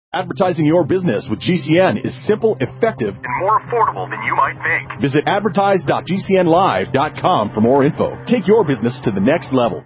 Advertising your business with GCN is simple, effective, and more affordable than you might think. Visit advertise.gcnlive.com for more info. Take your business to the next level.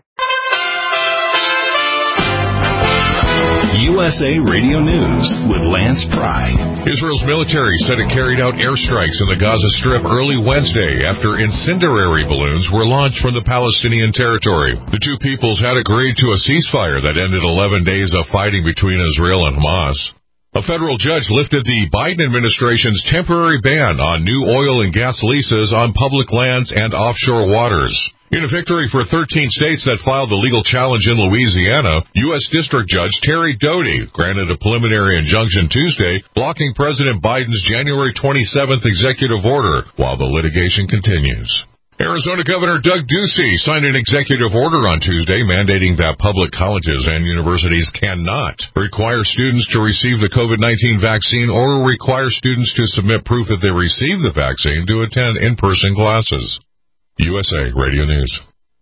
USA Radio News with Lance Pry. Israel's military said it carried out airstrikes in the Gaza Strip early Wednesday after incendiary balloons were launched from the Palestinian territory. The two peoples had agreed to a ceasefire that ended 11 days of fighting between Israel and Hamas. A federal judge lifted the Biden administration's temporary ban on new oil and gas leases on public lands and offshore waters. In a victory for 13 states that filed the legal challenge in Louisiana, U.S. District Judge Terry Doty granted a preliminary injunction Tuesday, blocking President Biden's January 27th executive order while the litigation continues. Arizona Governor Doug Ducey signed an executive order on Tuesday mandating that public colleges and universities cannot require students to receive the COVID-19 vaccine or require students to submit proof that they received the vaccine to attend in-person classes. USA Radio News.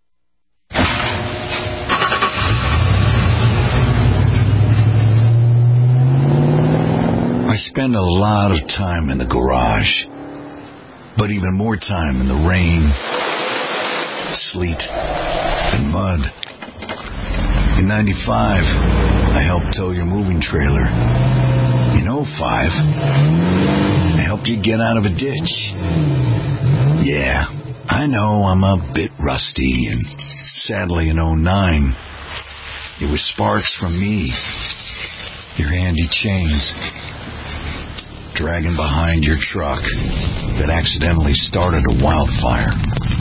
I spend a lot of time in the garage, but even more time in the rain, sleet, and mud. In 95, I helped tow your moving trailer. In 05, I helped you get out of a ditch. Yeah, I know I'm a bit rusty, and sadly in 09, it was sparks from me, your handy chains, dragging behind your truck that accidentally started a wildfire.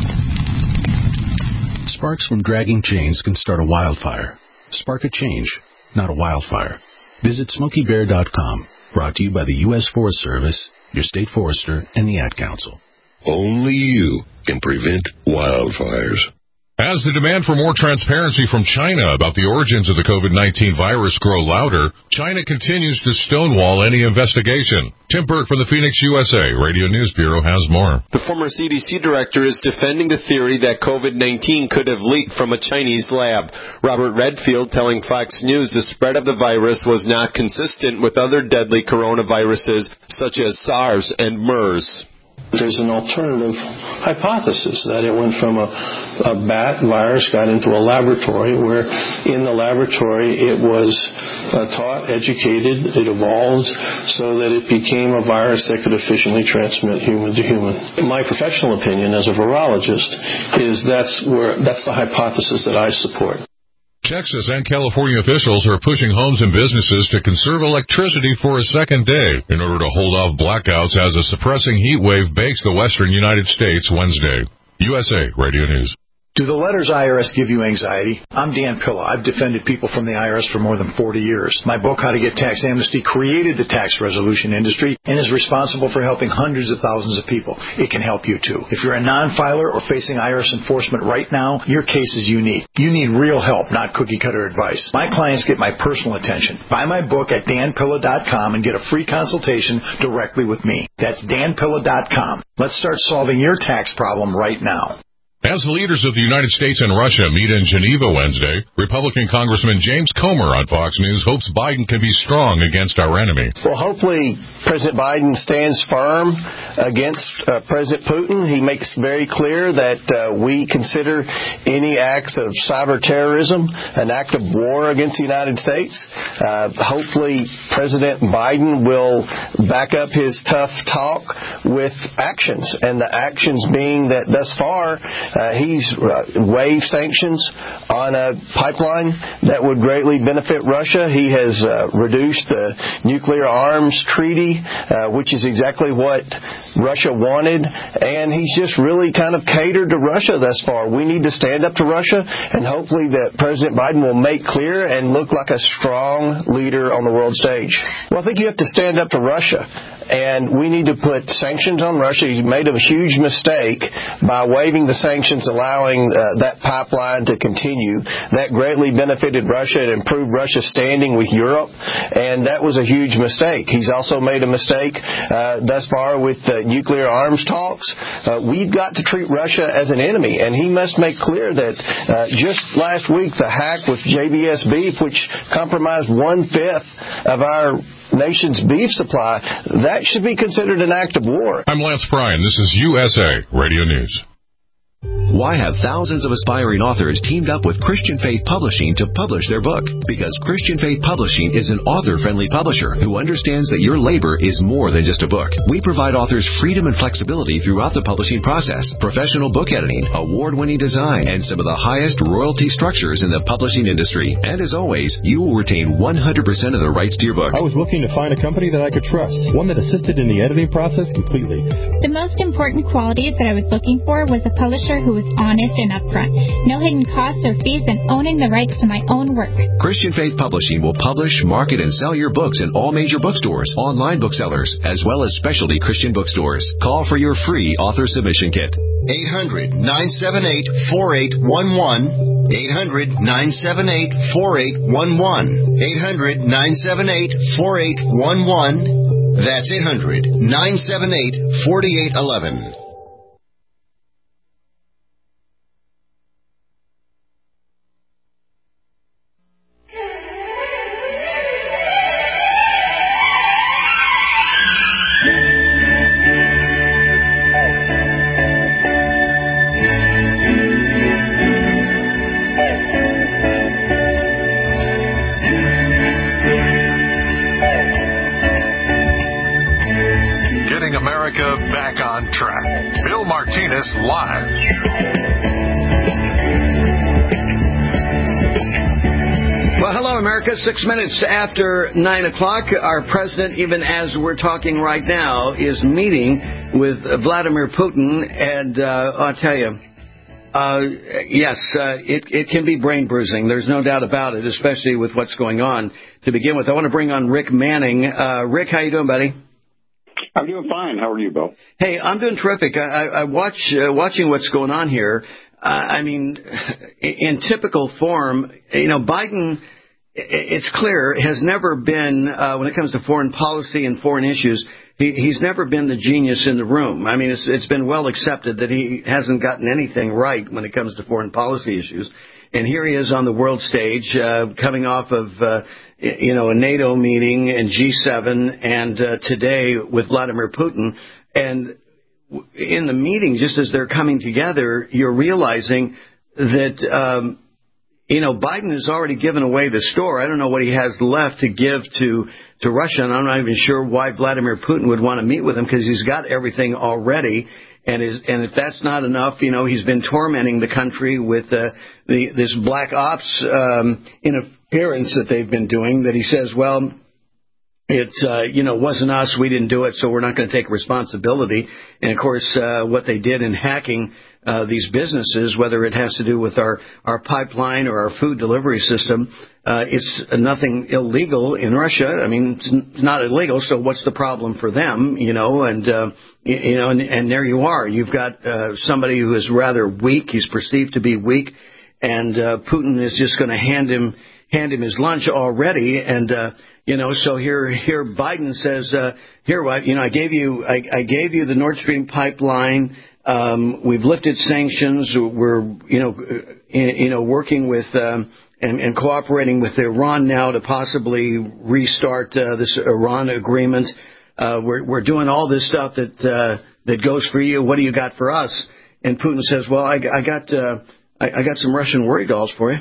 Sparks from dragging chains can start a wildfire. Spark a change, not a wildfire. Visit SmokeyBear.com, brought to you by the U.S. Forest Service, your state forester, and the Ad Council. Only you can prevent wildfires. As the demand for more transparency from China about the origins of the COVID-19 virus grow louder, China continues to stonewall any investigation. Tim Burke from the Phoenix, USA Radio News Bureau has more. The former CDC director is defending the theory that COVID-19 could have leaked from a Chinese lab. Robert Redfield telling Fox News the spread of the virus was not consistent with other deadly coronaviruses such as SARS and MERS. There's an alternative hypothesis that it went from a bat virus, got into a laboratory, where in the laboratory it was taught, educated, it evolved so that it became a virus that could efficiently transmit human to human. My professional opinion as a virologist is that's the hypothesis that I support. Texas and California officials are pushing homes and businesses to conserve electricity for a second day in order to hold off blackouts as a suppressing heat wave bakes the western United States Wednesday. USA Radio News. Do the letters IRS give you anxiety? I'm Dan Pilla. I've defended people from the IRS for more than 40 years. My book, How to Get Tax Amnesty, created the tax resolution industry and is responsible for helping hundreds of thousands of people. It can help you, too. If you're a non-filer or facing IRS enforcement right now, your case is unique. You need real help, not cookie-cutter advice. My clients get my personal attention. Buy my book at danpilla.com and get a free consultation directly with me. That's danpilla.com. Let's start solving your tax problem right now. As the leaders of the United States and Russia meet in Geneva Wednesday, Republican Congressman James Comer on Fox News hopes Biden can be strong against our enemy. Well, hopefully President Biden stands firm against President Putin. He makes very clear that we consider any acts of cyber terrorism an act of war against the United States. Hopefully President Biden will back up his tough talk with actions, and the actions being that thus far he's waived sanctions on a pipeline that would greatly benefit Russia. He has reduced the nuclear arms treaty, which is exactly what Russia wanted, and he's just really kind of catered to Russia thus far. We need to stand up to Russia, and hopefully that President Biden will make clear and look like a strong leader on the world stage. Well, I think you have to stand up to Russia, and we need to put sanctions on Russia. He made a huge mistake by waiving the sanctions, allowing that pipeline to continue. That greatly benefited Russia. It improved Russia's standing with Europe, and that was a huge mistake. He's also made a mistake thus far with nuclear arms talks. We've got to treat Russia as an enemy, and he must make clear that just last week the hack with JBS Beef, which compromised 1/5 of our nation's beef supply, that should be considered an act of war. I'm Lance Pry, and this is USA Radio News. Why have thousands of aspiring authors teamed up with Christian Faith Publishing to publish their book? Because Christian Faith Publishing is an author-friendly publisher who understands that your labor is more than just a book. We provide authors freedom and flexibility throughout the publishing process, professional book editing, award-winning design, and some of the highest royalty structures in the publishing industry. And as always, you will retain 100% of the rights to your book. I was looking to find a company that I could trust, one that assisted in the editing process completely. The most important qualities that I was looking for was a publisher who was honest and upfront, no hidden costs or fees, and owning the rights to my own work. Christian Faith Publishing will publish, market, and sell your books in all major bookstores, online booksellers, as well as specialty Christian bookstores. Call for your free author submission kit. 800-978-4811. 800-978-4811. 800-978-4811. That's 800-978-4811. America back on track. Bill Martinez live. Well, hello, America. 6 minutes after 9 o'clock. Our president, even as we're talking right now, is meeting with Vladimir Putin. And I'll tell you, it can be brain bruising. There's no doubt about it, especially with what's going on. To begin with, I want to bring on Rick Manning. Rick, how you doing, buddy? I'm doing fine. How are you, Bill? Hey, I'm doing terrific. I watching what's going on here. I mean, in typical form, Biden, it's clear, has never been, when it comes to foreign policy and foreign issues, he's never been the genius in the room. I mean, it's been well accepted that he hasn't gotten anything right when it comes to foreign policy issues. And here he is on the world stage, coming off of, a NATO meeting and G7, and today with Vladimir Putin. And in the meeting, just as they're coming together, you're realizing that, Biden has already given away the store. I don't know what he has left to give to Russia, and I'm not even sure why Vladimir Putin would want to meet with him, because he's got everything already. And if that's not enough, he's been tormenting the country with this black ops interference that they've been doing, that he says, well, it's, wasn't us, we didn't do it, so we're not going to take responsibility. And, of course, what they did in hacking these businesses, whether it has to do with our pipeline or our food delivery system, it's nothing illegal in Russia. I mean, it's not illegal, so what's the problem for them, and there you are. You've got somebody who is rather weak. He's perceived to be weak, and Putin is just going to hand him his lunch already. And so here Biden says, I gave you the Nord Stream pipeline. We've lifted sanctions. We're, working with and cooperating with Iran now to possibly restart this Iran agreement. We're doing all this stuff that goes for you. What do you got for us? And Putin says, well, I got some Russian worry dolls for you.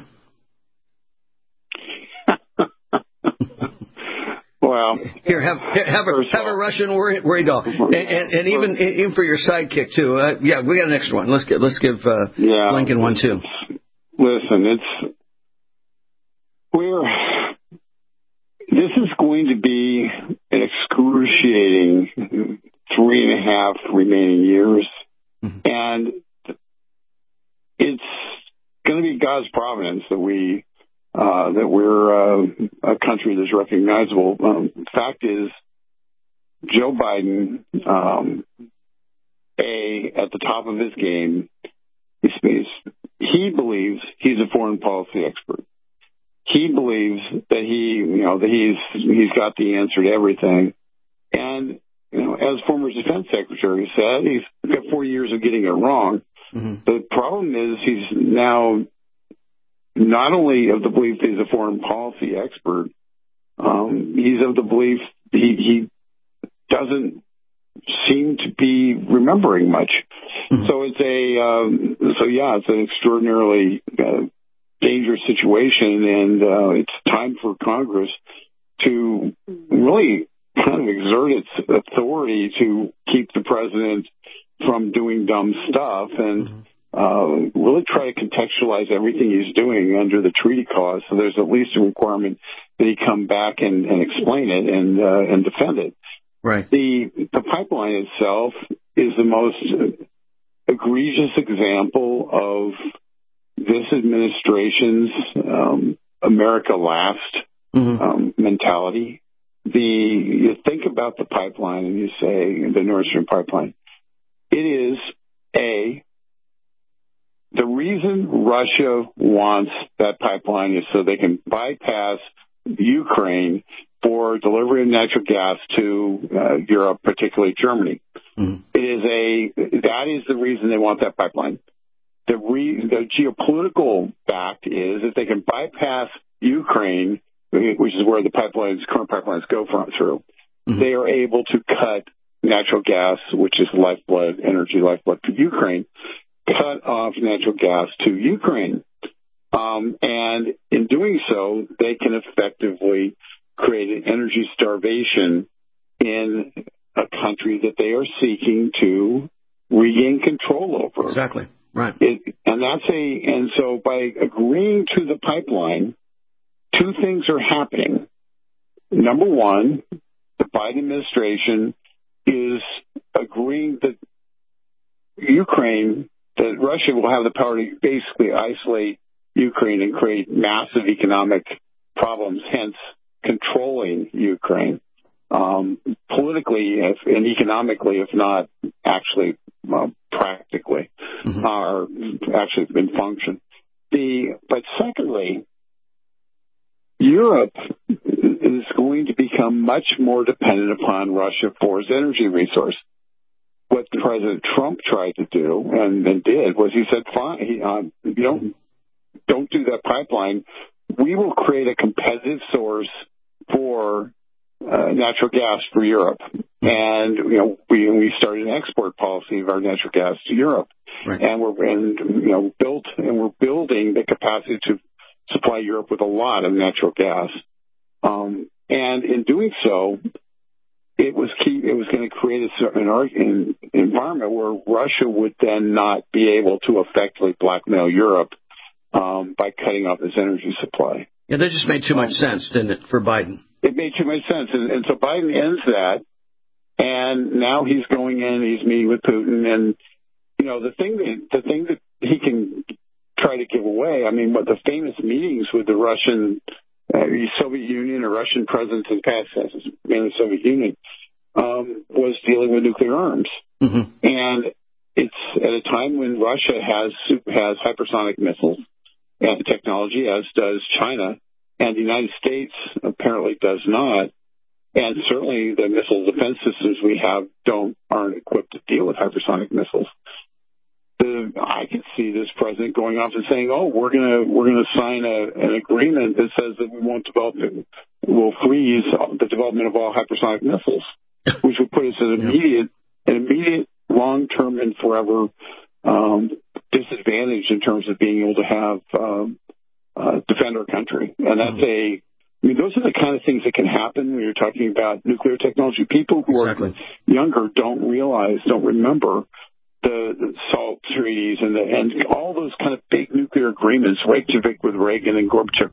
Well, here, have a Russian worry doll, and even for your sidekick too. We got an extra one. Let's give Lincoln one too. Listen, this is going to be an excruciating 3.5 remaining years, and it's going to be God's providence that we're a country that's recognizable. Fact is, Joe Biden, at the top of his game, he believes he's a foreign policy expert. He believes that he's got the answer to everything. And as former defense secretary said, he's got 4 years of getting it wrong. The problem is he's now not only of the belief that he's a foreign policy expert, he's of the belief he doesn't seem to be remembering much. Mm-hmm. So it's it's an extraordinarily dangerous situation, and it's time for Congress to really kind of exert its authority to keep the president from doing dumb stuff and really try to contextualize everything he's doing under the treaty clause. So there's at least a requirement that he come back and explain it and defend it. Right. The pipeline itself is the most egregious example of this administration's America last mentality. You think about the pipeline and you say the Nord Stream pipeline. It is the reason Russia wants that pipeline is so they can bypass Ukraine for delivery of natural gas to Europe, particularly Germany. Mm-hmm. That is the reason they want that pipeline. The geopolitical fact is that they can bypass Ukraine, which is where the current pipelines go through. Mm-hmm. They are able to cut natural gas, which is energy lifeblood for Ukraine, cut off natural gas to Ukraine. And in doing so, they can effectively create an energy starvation in a country that they are seeking to regain control over. Exactly. Right. And so by agreeing to the pipeline, two things are happening. Number one, the Biden administration is agreeing that Russia will have the power to basically isolate Ukraine and create massive economic problems, hence controlling Ukraine politically and economically, if not actually practically, or actually in function. But secondly, Europe is going to become much more dependent upon Russia for its energy resource. What President Trump tried to do and did was he said, "Fine, don't do that pipeline. We will create a competitive source for natural gas for Europe." And we started an export policy of our natural gas to Europe, right. and we're building the capacity to supply Europe with a lot of natural gas. And in doing so, it was going to create an environment where Russia would then not be able to effectively blackmail Europe by cutting off its energy supply. Yeah, that just made too much sense, didn't it, for Biden? It made too much sense, and so Biden ends that, and now he's going in, he's meeting with Putin, and the thing that he can try to give away. I mean, what the famous meetings with the Russian, Soviet Union or Russian presidents in the past, mainly Soviet Union, was dealing with nuclear arms, and it's at a time when Russia has hypersonic missiles and technology, as does China, and the United States apparently does not. And certainly the missile defense systems we have aren't equipped to deal with hypersonic missiles. I could see this president going off and saying, "Oh, we're gonna sign an agreement that says that we'll freeze the development of all hypersonic missiles," which would put us at an immediate, long-term, and forever disadvantage in terms of being able to have defend our country. And those are the kind of things that can happen when you're talking about nuclear technology. People who are younger don't remember the SALT treaties and all those kind of big nuclear agreements, Reykjavik with Reagan and Gorbachev,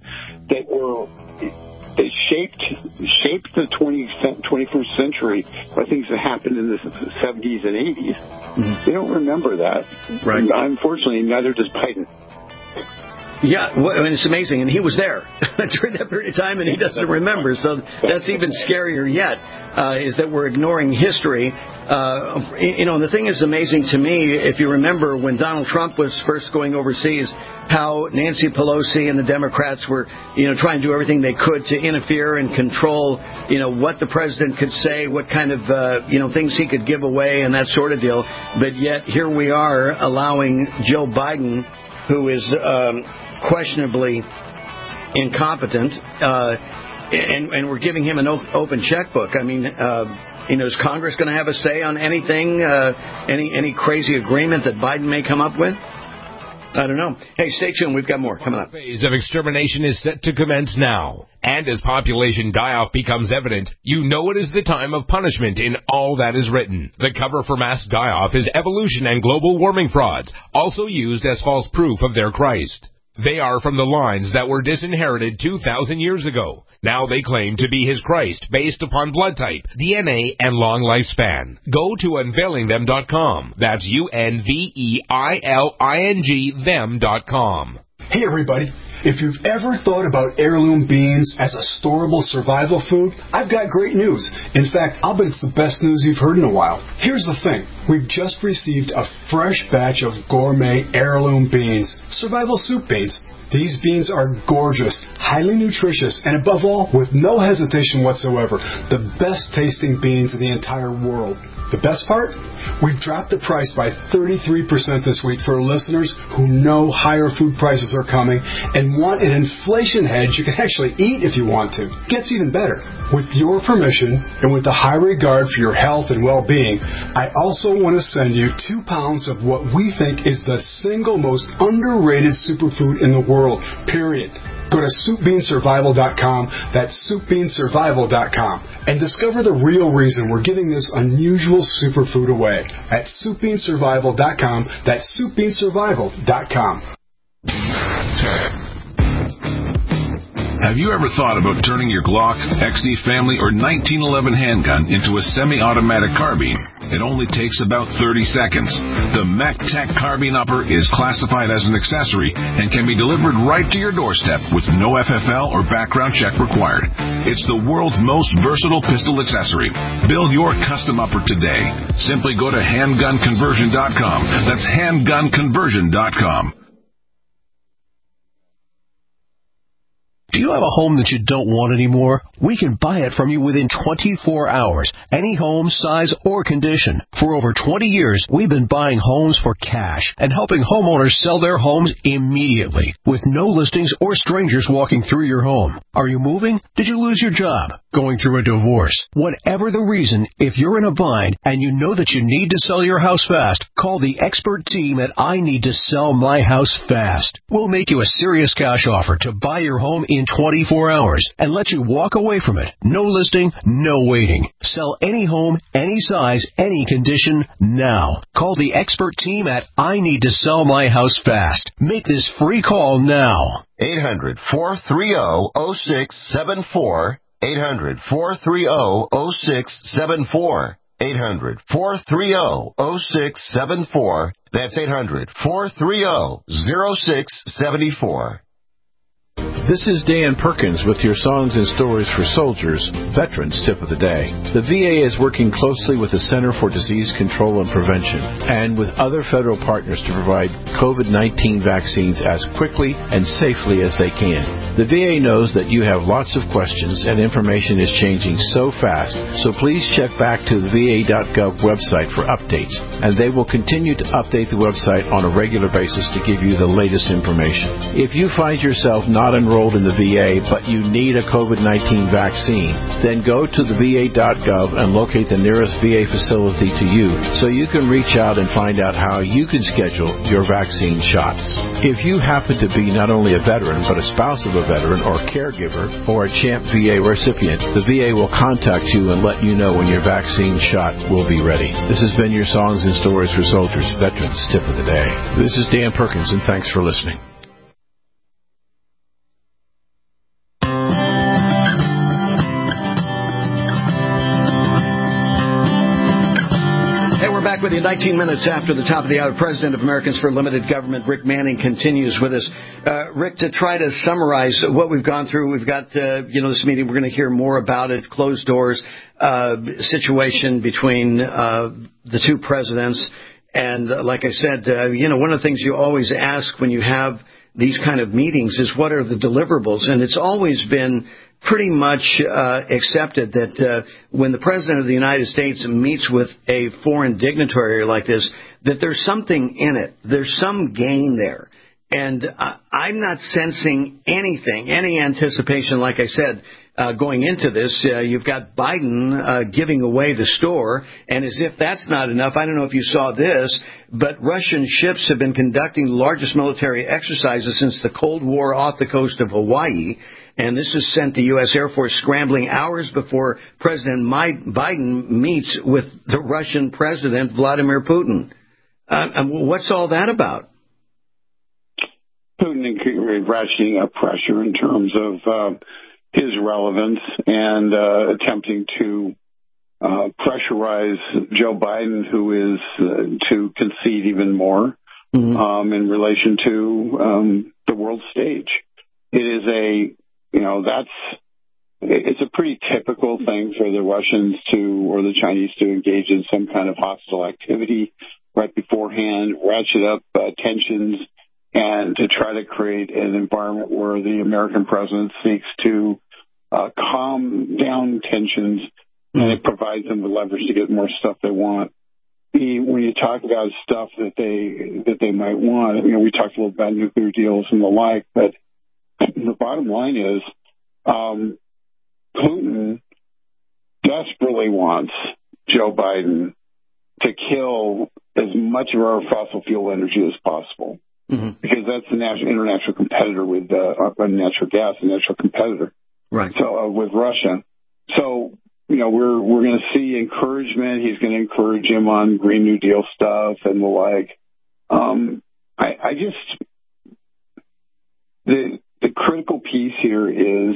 that shaped the 21st century by things that happened in the 70s and 80s. They don't remember that. Right. Unfortunately, neither does Biden. Yeah, it's amazing, and he was there during that period of time, and he doesn't remember, so that's even scarier yet, is that we're ignoring history. The thing is amazing to me, if you remember when Donald Trump was first going overseas, how Nancy Pelosi and the Democrats were, trying to do everything they could to interfere and control, what the president could say, what kind of, things he could give away and that sort of deal. But yet here we are allowing Joe Biden, who is questionably incompetent, and we're giving him an open checkbook. I mean, is Congress going to have a say on anything, any crazy agreement that Biden may come up with? I don't know. Hey, stay tuned. We've got more coming up. The phase of extermination is set to commence now. And as population die-off becomes evident, you know it is the time of punishment in all that is written. The cover for mass die-off is evolution and global warming frauds, also used as false proof of their Christ. They are from the lines that were disinherited 2,000 years ago. Now they claim to be his Christ based upon blood type, DNA, and long lifespan. Go to unveilingthem.com. That's UNVEILING them.com. Hey everybody, if you've ever thought about heirloom beans as a storable survival food, I've got great news. In fact, I'll bet it's the best news you've heard in a while. Here's the thing. We've just received a fresh batch of gourmet heirloom beans, survival soup beans. These beans are gorgeous, highly nutritious, and above all, with no hesitation whatsoever, the best tasting beans in the entire world. The best part? We've dropped the price by 33% this week for listeners who know higher food prices are coming and want an inflation hedge you can actually eat if you want to. Gets even better. With your permission and with the high regard for your health and well-being, I also want to send you 2 pounds of what we think is the single most underrated superfood in the world, period. Go to SoupBeanSurvival.com, that's SoupBeanSurvival.com, and discover the real reason we're giving this unusual superfood away at SoupBeanSurvival.com, that's SoupBeanSurvival.com. Have you ever thought about turning your Glock, XD Family, or 1911 handgun into a semi-automatic carbine? It only takes about 30 seconds. The MacTech Carbine Upper is classified as an accessory and can be delivered right to your doorstep with no FFL or background check required. It's the world's most versatile pistol accessory. Build your custom upper today. Simply go to handgunconversion.com. That's handgunconversion.com. Do you have a home that you don't want anymore? We can buy it from you within 24 hours. Any home, size, or condition. For over 20 years, we've been buying homes for cash and helping homeowners sell their homes immediately with no listings or strangers walking through your home. Are you moving? Did you lose your job? Going through a divorce? Whatever the reason, if you're in a bind and you know that you need to sell your house fast, call the expert team at I Need to Sell My House Fast. We'll make you a serious cash offer to buy your home in 24 hours and let you walk away from it. No listing, no waiting. Sell any home, any size, any condition now. Call the expert team at I Need to Sell My House Fast. Make this free call now. 800-430-0674. 800-430-0674. 800-430-0674. That's 800-430-0674. This is Dan Perkins with your Songs and Stories for Soldiers, Veterans Tip of the Day. The VA is working closely with the Center for Disease Control and Prevention and with other federal partners to provide COVID-19 vaccines as quickly and safely as they can. The VA knows that you have lots of questions and information is changing so fast, so please check back to the VA.gov website for updates, and they will continue to update the website on a regular basis to give you the latest information. If you find yourself not enrolled in the VA, but you need a COVID-19 vaccine, then go to the VA.gov and locate the nearest VA facility to you so you can reach out and find out how you can schedule your vaccine shots. If you happen to be not only a veteran, but a spouse of a veteran or caregiver or a CHAMP VA recipient, the VA will contact you and let you know when your vaccine shot will be ready. This has been your Songs and Stories for Soldiers, Veterans Tip of the Day. This is Dan Perkins, and thanks for listening. With you 19 minutes after the top of the hour, President of Americans for Limited Government, Rick Manning, continues with us. Rick, to try to summarize what we've gone through, we've got, this meeting, we're going to hear more about it, closed doors, situation between the two presidents. And like I said, one of the things you always ask when you have these kind of meetings is what are the deliverables? And it's always been pretty much accepted that when the President of the United States meets with a foreign dignitary like this, that there's something in it. There's some gain there. And I'm not sensing anything, any anticipation, like I said, going into this. You've got Biden giving away the store, and as if that's not enough, I don't know if you saw this, but Russian ships have been conducting the largest military exercises since the Cold War off the coast of Hawaii, and this has sent the U.S. Air Force scrambling hours before President Biden meets with the Russian President, Vladimir Putin. What's all that about? Putin ratcheting up pressure in terms of his relevance and attempting to pressurize Joe Biden, who is to concede even more in relation to the world stage. It is it's a pretty typical thing for the Russians or the Chinese to engage in some kind of hostile activity right beforehand, ratchet up tensions, and to try to create an environment where the American president seeks to calm down tensions, and it provides them the leverage to get more stuff they want. When you talk about stuff that they might want, we talked a little about nuclear deals and the like, but the bottom line is Putin desperately wants Joe Biden to kill as much of our fossil fuel energy as possible, because that's the international competitor with natural gas, the natural competitor, right? So with Russia, so we're going to see encouragement. He's going to encourage him on Green New Deal stuff and the like. The critical piece here is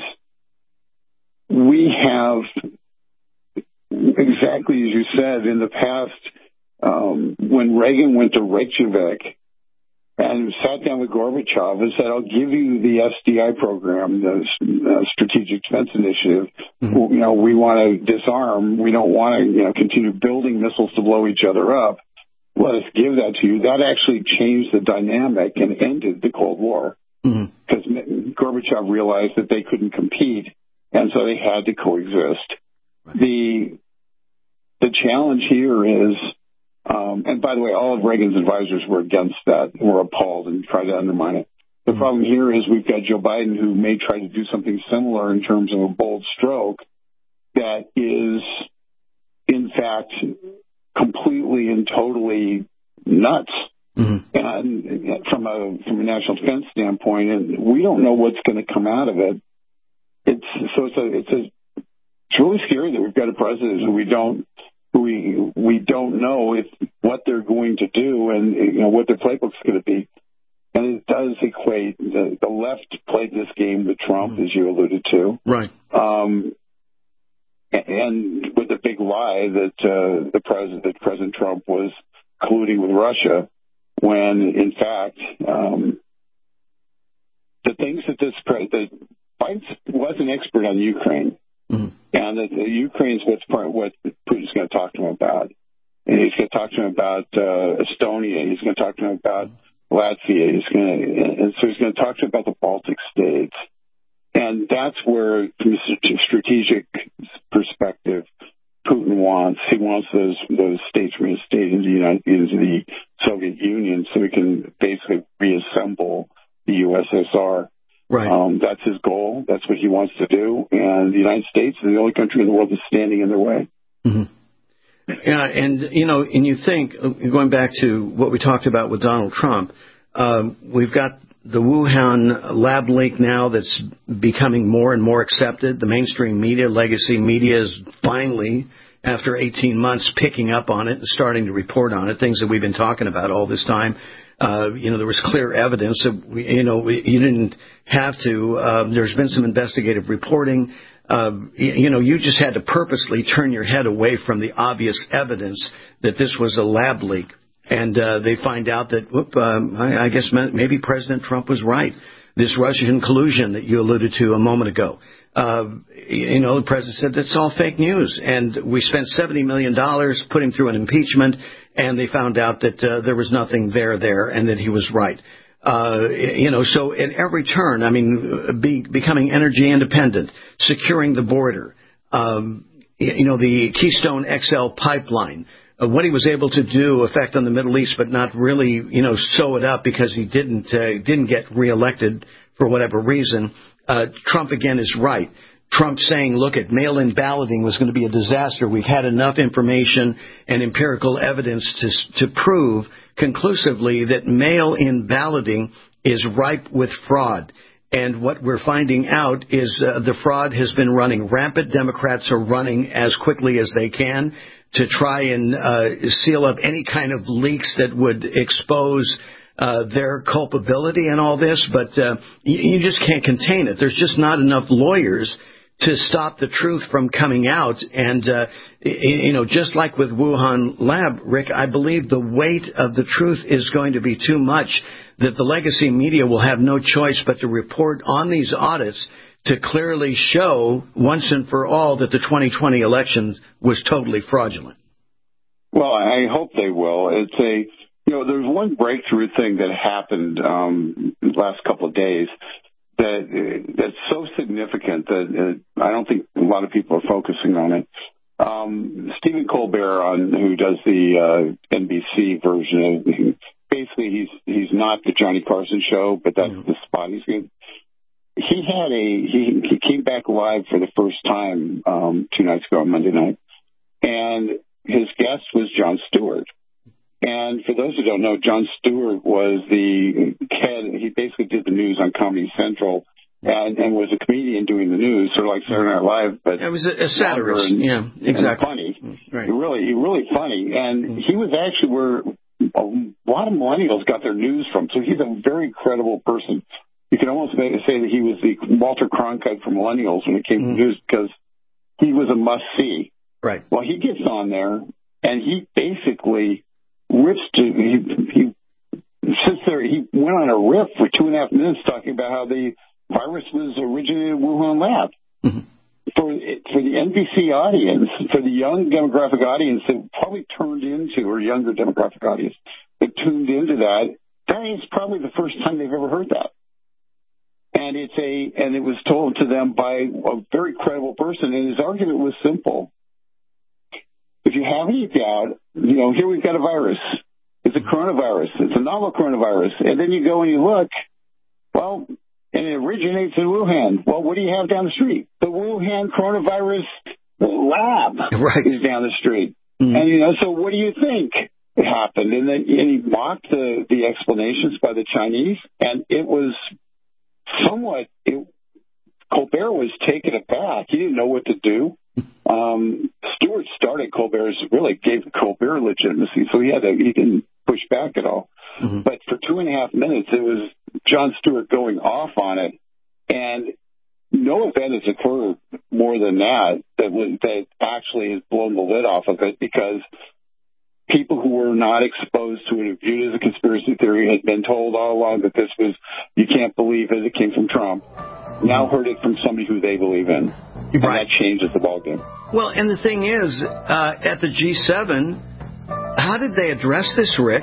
we have, exactly as you said, in the past, when Reagan went to Reykjavik and sat down with Gorbachev and said, I'll give you the SDI program, the Strategic Defense Initiative. We want to disarm. We don't want to continue building missiles to blow each other up. Let us give that to you. That actually changed the dynamic and ended the Cold War, because Gorbachev realized that they couldn't compete, and so they had to coexist. Right. The challenge here is, and by the way, all of Reagan's advisors were against that, were appalled and tried to undermine it. The problem here is we've got Joe Biden, who may try to do something similar in terms of a bold stroke that is, in fact, completely and totally nuts. And from a national defense standpoint, and we don't know what's going to come out of it. It's really scary that we've got a president who we don't know what they're going to do and what their playbook's going to be. And it does equate, the left played this game with Trump, as you alluded to. Right. And with the big lie that President Trump was colluding with Russia, when in fact the things that Biden was an expert on Ukraine, and that Ukraine is what Putin's going to talk to him about. And he's going to talk to him about Estonia. He's going to talk to him about Latvia. And so he's going to talk to him about the Baltic states. And that's where, from a strategic perspective, Putin wants. He wants those states reinstated into the Soviet Union, so we can basically reassemble the USSR. Right. That's his goal. That's what he wants to do. And the United States is the only country in the world that's standing in their way. Yeah, and you think, going back to what we talked about with Donald Trump, we've got the Wuhan lab leak now that's becoming more and more accepted. The mainstream media, legacy media, is finally, after 18 months, picking up on it and starting to report on it, things that we've been talking about all this time. There was clear evidence that, you didn't have to. There's been some investigative reporting. You just had to purposely turn your head away from the obvious evidence that this was a lab leak. And they find out that, I guess maybe President Trump was right. This Russian collusion that you alluded to a moment ago. The president said that's all fake news. And we spent $70 million putting through an impeachment, and they found out that there was nothing there, and that he was right. So at every turn, becoming energy independent, securing the border, the Keystone XL pipeline, what he was able to do affect on the Middle East, but not really, sew it up because he didn't get reelected for whatever reason. Trump again is right. Trump saying, look, at mail-in balloting was going to be a disaster. We've had enough information and empirical evidence to prove conclusively that mail-in balloting is ripe with fraud. And what we're finding out is the fraud has been running rampant. Democrats are running as quickly as they can to try and seal up any kind of leaks that would expose their culpability in all this. But you just can't contain it. There's just not enough lawyers to stop the truth from coming out. And, just like with Wuhan Lab, Rick, I believe the weight of the truth is going to be too much, that the legacy media will have no choice but to report on these audits to clearly show once and for all that the 2020 election was totally fraudulent. Well, I hope they will. There's one breakthrough thing that happened the last couple of days that's so significant that I don't think a lot of people are focusing on it. Stephen Colbert, who does the NBC version, basically he's not the Johnny Carson show, but that's the spot he's in. He came back live for the first time 2 nights ago on Monday night, and his guest was Jon Stewart. And for those who don't know, Jon Stewart was the head. He basically did the news on Comedy Central and was a comedian doing the news, sort of like Saturday Night Live. But it was a satirist, exactly. And funny, right. really funny. And he was actually where a lot of millennials got their news from. So he's a very credible person. You can almost say that he was the Walter Cronkite for millennials when it came to news, because he was a must-see. Right. Well, he gets on there, and he basically rips to he sits there. He went on a riff for 2.5 minutes talking about how the virus was originated in Wuhan Lab. Mm-hmm. For the NBC audience, for the young demographic audience that probably tuned into, or younger demographic audience that tuned into that is probably the first time they've ever heard that. And it was told to them by a very credible person, and his argument was simple. If you have any doubt, here we've got a virus. It's a coronavirus. It's a novel coronavirus. And then you go and you look, well, and it originates in Wuhan. Well, what do you have down the street? The Wuhan coronavirus lab is down the street. Mm-hmm. And, so what do you think happened? And he mocked the explanations by the Chinese, and it was somewhat, Colbert was taken aback. He didn't know what to do. Stewart started really gave Colbert legitimacy, so he didn't push back at all. Mm-hmm. But for 2.5 minutes, it was Jon Stewart going off on it, and no event has occurred more than that actually has blown the lid off of it, because people who were not exposed to it and viewed it as a conspiracy theory had been told all along that this was, you can't believe it came from Trump, now heard it from somebody who they believe in. And that changes the ballgame. Well, and the thing is, at the G7, how did they address this, Rick?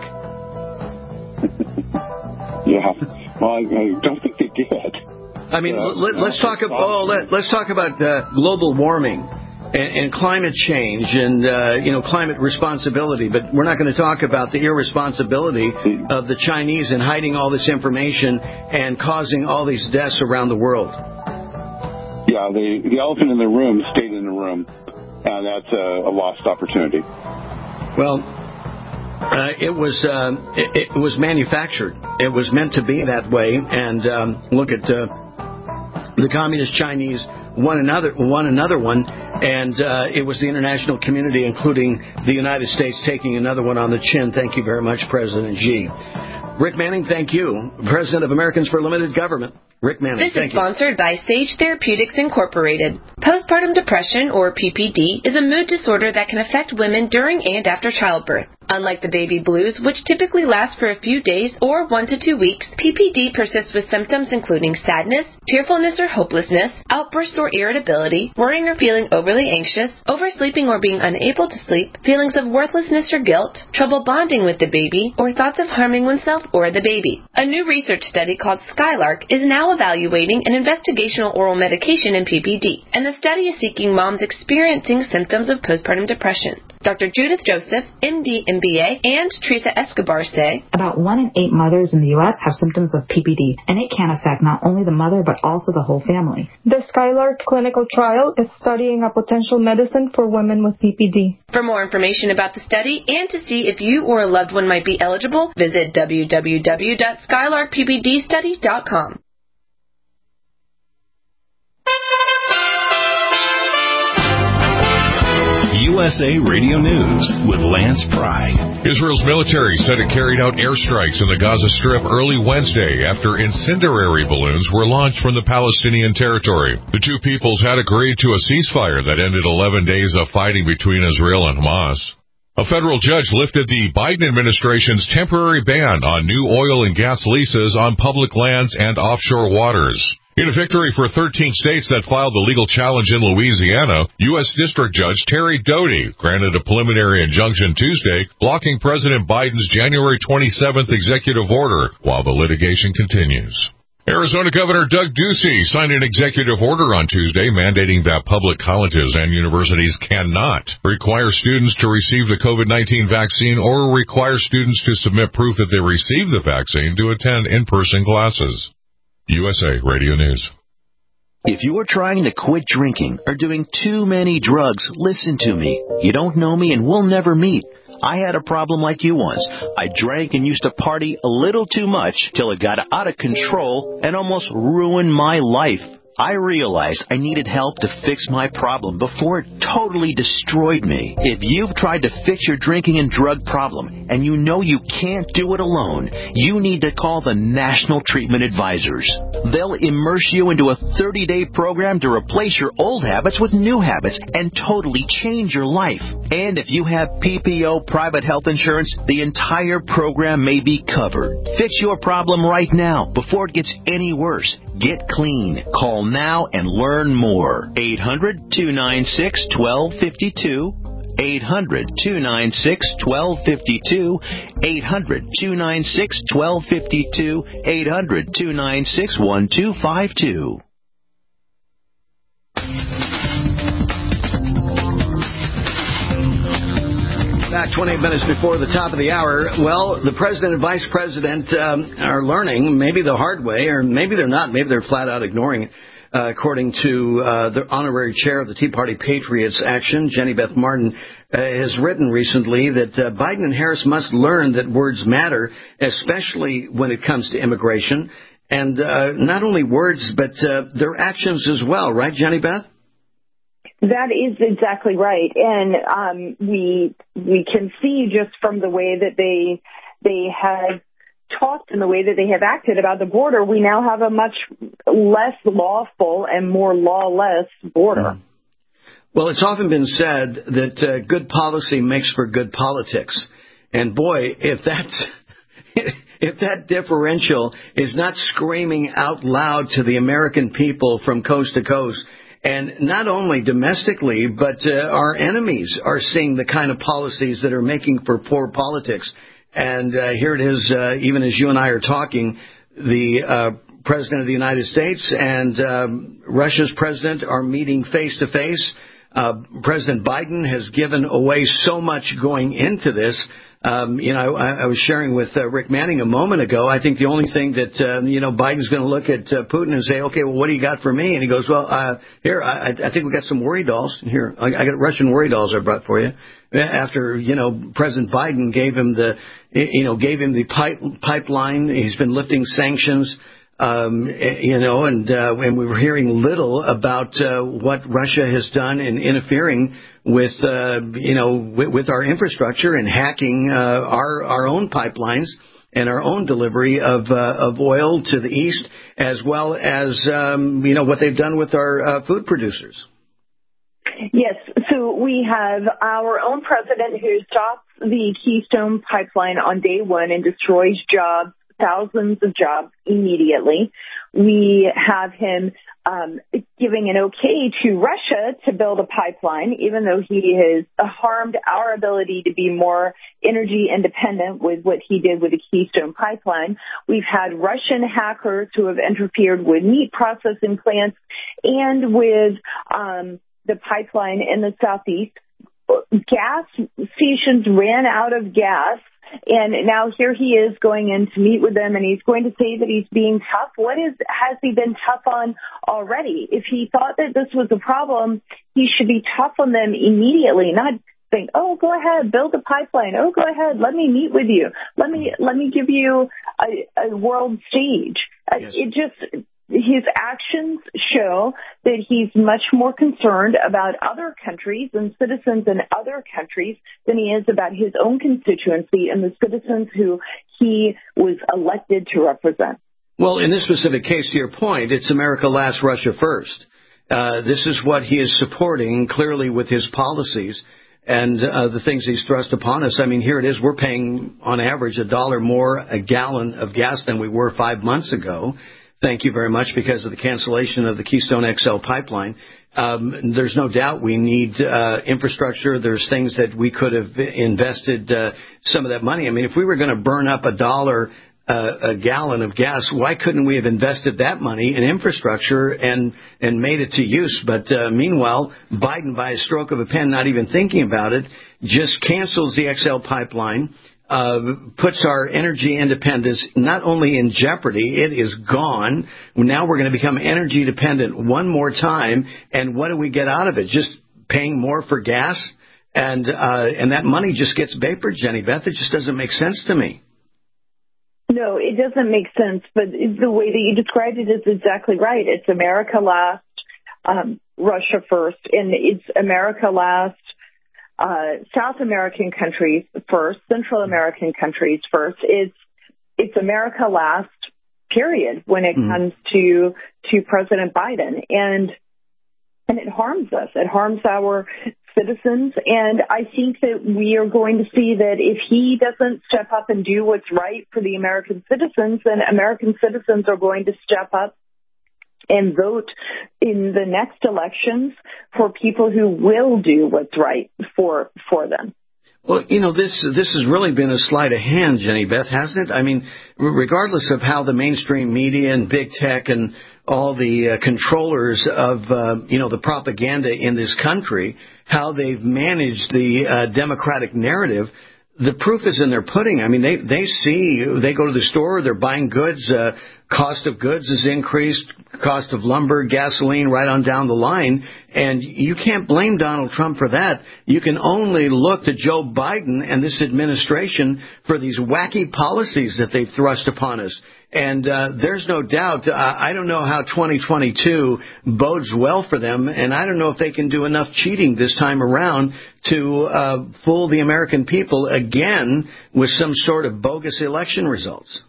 Yeah. Well, I don't think they did. I mean, let's talk about global warming and climate change and climate responsibility, but we're not going to talk about the irresponsibility of the Chinese in hiding all this information and causing all these deaths around the world. Yeah, the elephant in the room stayed in the room, and that's a lost opportunity. Well, it was manufactured. It was meant to be that way. And look at the communist Chinese won another one, and it was the international community, including the United States, taking another one on the chin. Thank you very much, President Xi. Rick Manning, thank you, President of Americans for Limited Government. Rick Manning, This is sponsored by Sage Therapeutics Incorporated. Postpartum depression, or PPD, is a mood disorder that can affect women during and after childbirth. Unlike the baby blues, which typically last for a few days or 1 to 2 weeks, PPD persists with symptoms including sadness, tearfulness or hopelessness, outbursts or irritability, worrying or feeling overly anxious, oversleeping or being unable to sleep, feelings of worthlessness or guilt, trouble bonding with the baby, or thoughts of harming oneself or the baby. A new research study called Skylark is now evaluating an investigational oral medication in PPD, and the study is seeking moms experiencing symptoms of postpartum depression. Dr. Judith Joseph, MD, MBA, and Teresa Escobar say, about 1 in 8 mothers in the U.S. have symptoms of PPD, and it can affect not only the mother but also the whole family. The Skylark clinical trial is studying a potential medicine for women with PPD. For more information about the study and to see if you or a loved one might be eligible, visit www.skylarkppdstudy.com. USA Radio News with Lance Pry. Israel's military said it carried out airstrikes in the Gaza Strip early Wednesday after incendiary balloons were launched from the Palestinian territory. The two peoples had agreed to a ceasefire that ended 11 days of fighting between Israel and Hamas. A federal judge lifted the Biden administration's temporary ban on new oil and gas leases on public lands and offshore waters. In a victory for 13 states that filed the legal challenge in Louisiana, U.S. District Judge Terry Doty granted a preliminary injunction Tuesday, blocking President Biden's January 27th executive order while the litigation continues. Arizona Governor Doug Ducey signed an executive order on Tuesday mandating that public colleges and universities cannot require students to receive the COVID-19 vaccine or require students to submit proof that they received the vaccine to attend in-person classes. USA Radio News. If you are trying to quit drinking or doing too many drugs, listen to me. You don't know me and we'll never meet. I had a problem like you once. I drank and used to party a little too much till it got out of control and almost ruined my life. I realized I needed help to fix my problem before it totally destroyed me. If you've tried to fix your drinking and drug problem and you know you can't do it alone, you need to call the National Treatment Advisors. They'll immerse you into a 30-day program to replace your old habits with new habits and totally change your life. And if you have PPO private health insurance, the entire program may be covered. Fix your problem right now before it gets any worse. Get clean. Call now and learn more. 800-296-1252. 800-296-1252. 800-296-1252. 800-296-1252. Back 28 minutes before the top of the hour. Well, the president and vice president are learning, maybe the hard way, or maybe they're not. Maybe they're flat out ignoring it. According to the honorary chair of the Tea Party Patriots Action, Jenny Beth Martin, has written recently that Biden and Harris must learn that words matter, especially when it comes to immigration. And not only words, but their actions as well. Right, Jenny Beth? That is exactly right. And we can see just from the way that they have talked and the way that they have acted about the border, we now have a much less lawful and more lawless border. Well, it's often been said that good policy makes for good politics. And boy, if that differential is not screaming out loud to the American people from coast to coast, and not only domestically, but our enemies are seeing the kind of policies that are making for poor politics. And here it is, even as you and I are talking, the President of the United States and Russia's president are meeting face to face. President Biden has given away so much going into this. I was sharing with Rick Manning a moment ago. I think the only thing that, Biden's going to look at Putin and say, okay, well, what do you got for me? And he goes, well, here, I think we got some worry dolls. Here, I got Russian worry dolls I brought for you. After, President Biden gave him the pipeline. He's been lifting sanctions. And we were hearing little about what Russia has done in interfering with our infrastructure and hacking our own pipelines and our own delivery of oil to the east, as well as what they've done with our food producers. Yes, so we have our own president who stops the Keystone Pipeline on day one and destroys jobs, thousands of jobs immediately. We have him giving an okay to Russia to build a pipeline, even though he has harmed our ability to be more energy independent with what he did with the Keystone Pipeline. We've had Russian hackers who have interfered with meat processing plants and with the pipeline in the southeast. gas stations ran out of gas, and now here he is going in to meet with them, and he's going to say that he's being tough. Has he been tough on already? If he thought that this was a problem, he should be tough on them immediately, not think, oh, go ahead, build a pipeline. Oh, go ahead, let me meet with you. Let me give you a world stage. Yes. His actions show that he's much more concerned about other countries and citizens in other countries than he is about his own constituency and the citizens who he was elected to represent. Well, in this specific case, to your point, it's America last, Russia first. This is what he is supporting clearly with his policies and the things he's thrust upon us. I mean, here it is. We're paying on average $1 more a gallon of gas than we were 5 months ago. Thank you very much, because of the cancellation of the Keystone XL pipeline. There's no doubt we need infrastructure. There's things that we could have invested some of that money. I mean, if we were going to burn up $1 a gallon of gas, why couldn't we have invested that money in infrastructure and made it to use? But meanwhile, Biden, by a stroke of a pen, not even thinking about it, just cancels the XL pipeline. Puts our energy independence not only in jeopardy, it is gone. Now we're going to become energy dependent one more time. And what do we get out of it? Just paying more for gas? And that money just gets vapor, Jenny Beth. It just doesn't make sense to me. No, it doesn't make sense. But the way that you described it is exactly right. It's America last, Russia first, and it's America last, South American countries first, Central American countries first. It's America last, period, when it comes to President Biden. And it harms us. It harms our citizens. And I think that we are going to see that if he doesn't step up and do what's right for the American citizens, then American citizens are going to step up and vote in the next elections for people who will do what's right for them. Well, you know, this has really been a sleight of hand, Jenny Beth, hasn't it? I mean, regardless of how the mainstream media and big tech and all the controllers of, the propaganda in this country, how they've managed the Democratic narrative, the proof is in their pudding. I mean, they go to the store, they're buying goods, cost of goods is increased, cost of lumber, gasoline, right on down the line. And you can't blame Donald Trump for that. You can only look to Joe Biden and this administration for these wacky policies that they've thrust upon us. And there's no doubt, I don't know how 2022 bodes well for them, and I don't know if they can do enough cheating this time around to fool the American people again with some sort of bogus election results.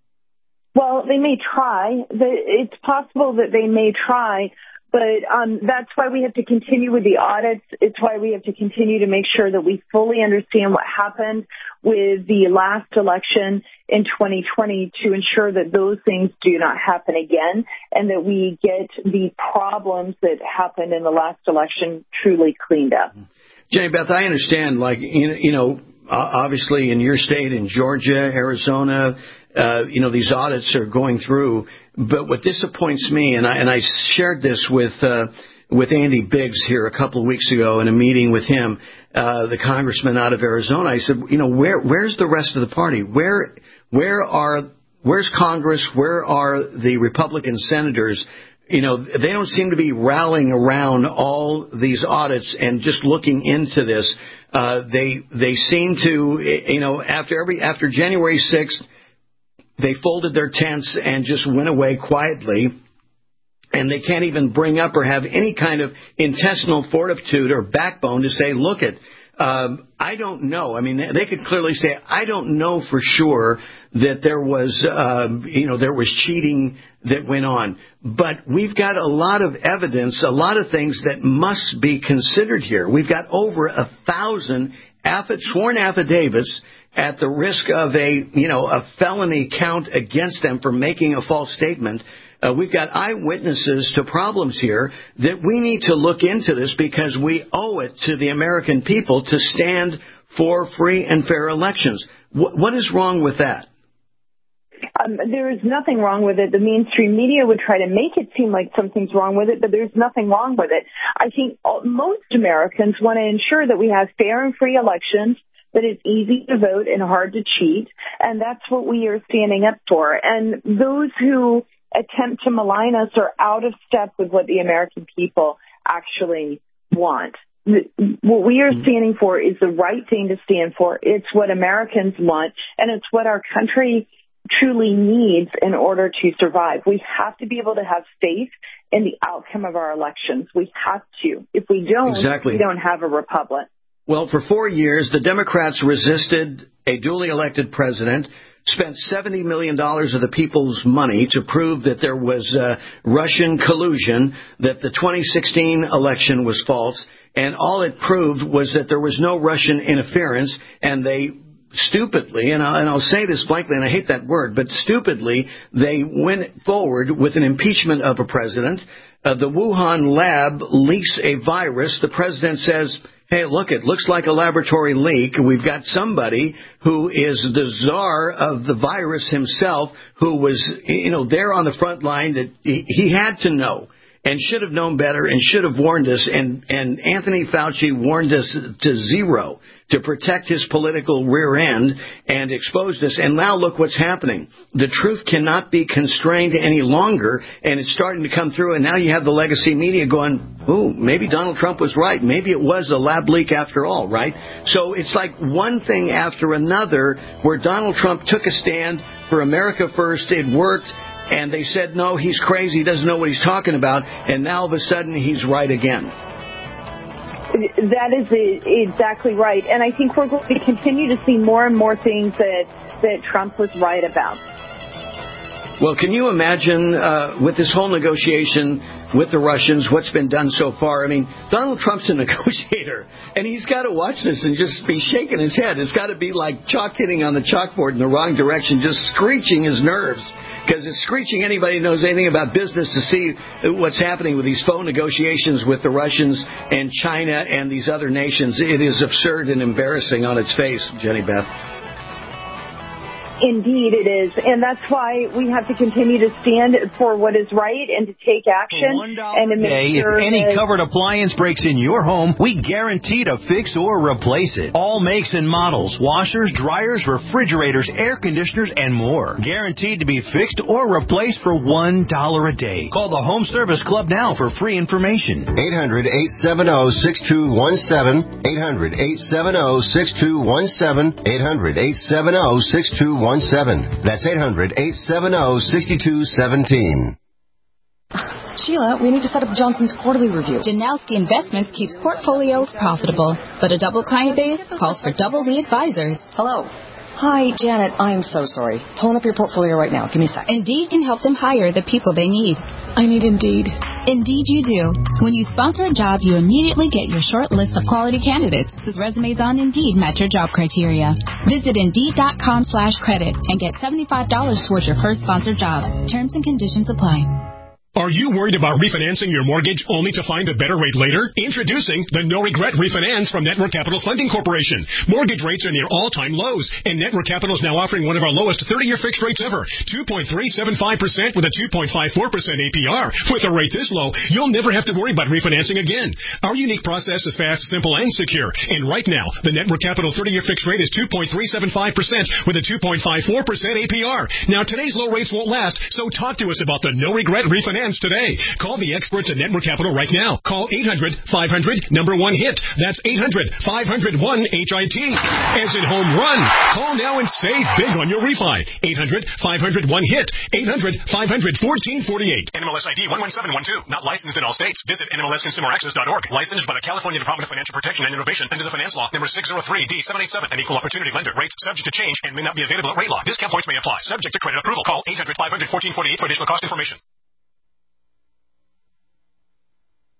Well, they may try. It's possible that they may try, but that's why we have to continue with the audits. It's why we have to continue to make sure that we fully understand what happened with the last election in 2020 to ensure that those things do not happen again and that we get the problems that happened in the last election truly cleaned up. Jenny Beth, I understand, obviously in your state, in Georgia, Arizona, these audits are going through. But what disappoints me, and I shared this with Andy Biggs here a couple of weeks ago in a meeting with him, the congressman out of Arizona. I said, where's the rest of the party? Where's Congress? Where are the Republican senators? They don't seem to be rallying around all these audits and just looking into this. They seem to, after January 6th, they folded their tents and just went away quietly. And they can't even bring up or have any kind of intestinal fortitude or backbone to say, look I don't know. I mean, they could clearly say, I don't know for sure that there was cheating that went on. But we've got a lot of evidence, a lot of things that must be considered here. We've got over 1,000 sworn affidavits at the risk of a felony count against them for making a false statement. We've got eyewitnesses to problems here that we need to look into this because we owe it to the American people to stand for free and fair elections. What is wrong with that? There is nothing wrong with it. The mainstream media would try to make it seem like something's wrong with it, but there's nothing wrong with it. I think most Americans want to ensure that we have fair and free elections, that it's easy to vote and hard to cheat, and that's what we are standing up for. And those who attempt to malign us are out of step with what the American people actually want. What we are standing for is the right thing to stand for. It's what Americans want, and it's what our country truly needs in order to survive. We have to be able to have faith in the outcome of our elections. We have to. If we don't, we don't have a republic. Well, for 4 years, the Democrats resisted a duly elected president, spent $70 million of the people's money to prove that there was Russian collusion, that the 2016 election was false, and all it proved was that there was no Russian interference, and they stupidly, and I'll say this blankly, and I hate that word, but stupidly, they went forward with an impeachment of a president. The Wuhan lab leaks a virus. The president says, hey, look, it looks like a laboratory leak. We've got somebody who is the czar of the virus himself, who was, there on the front line, that he had to know and should have known better and should have warned us. And Anthony Fauci warned us to zero to protect his political rear end and exposed us. And now look what's happening. The truth cannot be constrained any longer, and it's starting to come through. And now you have the legacy media going, ooh, maybe Donald Trump was right. Maybe it was a lab leak after all, right? So it's like one thing after another where Donald Trump took a stand for America first. It worked. And they said, no, he's crazy. He doesn't know what he's talking about. And now all of a sudden he's right again. That is exactly right. And I think we're going to continue to see more and more things that Trump was right about. Well, can you imagine with this whole negotiation with the Russians, what's been done so far? I mean, Donald Trump's a negotiator, and he's got to watch this and just be shaking his head. It's got to be like chalk hitting on the chalkboard in the wrong direction, just screeching his nerves, because it's screeching anybody who knows anything about business to see what's happening with these phone negotiations with the Russians and China and these other nations. It is absurd and embarrassing on its face, Jenny Beth. Indeed, it is. And that's why we have to continue to stand for what is right and to take action. And to make sure if any covered appliance breaks in your home, we guarantee to fix or replace it. All makes and models, washers, dryers, refrigerators, air conditioners, and more. Guaranteed to be fixed or replaced for $1 a day. Call the Home Service Club now for free information. 800-870-6217. 800-870-6217. 800-870-6217. That's 800-870-6217. Sheila, we need to set up Johnson's quarterly review. Janowski Investments keeps portfolios profitable, but a double client base calls for double the advisors. Hello. Hi, Janet. I'm so sorry. Pulling up your portfolio right now. Give me a sec. Indeed can help them hire the people they need. I need Indeed. Indeed you do. When you sponsor a job, you immediately get your short list of quality candidates whose resumes on Indeed match your job criteria. Visit Indeed.com/credit and get $75 towards your first sponsored job. Terms and conditions apply. Are you worried about refinancing your mortgage only to find a better rate later? Introducing the No Regret Refinance from Network Capital Funding Corporation. Mortgage rates are near all-time lows, and Network Capital is now offering one of our lowest 30-year fixed rates ever, 2.375% with a 2.54% APR. With a rate this low, you'll never have to worry about refinancing again. Our unique process is fast, simple, and secure. And right now, the Network Capital 30-year fixed rate is 2.375% with a 2.54% APR. Now, today's low rates won't last, so talk to us about the No Regret Refinance today. Call the experts at Network Capital right now. Call 800-500-1-HIT. That's 800-500-1-HIT. As in home run. Call now and save big on your refi. 800-500-1-HIT. 800-500-1448. NMLS ID 11712. Not licensed in all states. Visit NMLSConsumerAccess.org. Licensed by the California Department of Financial Protection and Innovation under the Finance Law number 603D787. An equal opportunity lender. Rates subject to change and may not be available at rate law. Discount points may apply. Subject to credit approval. Call 800-500-1448 for additional cost information.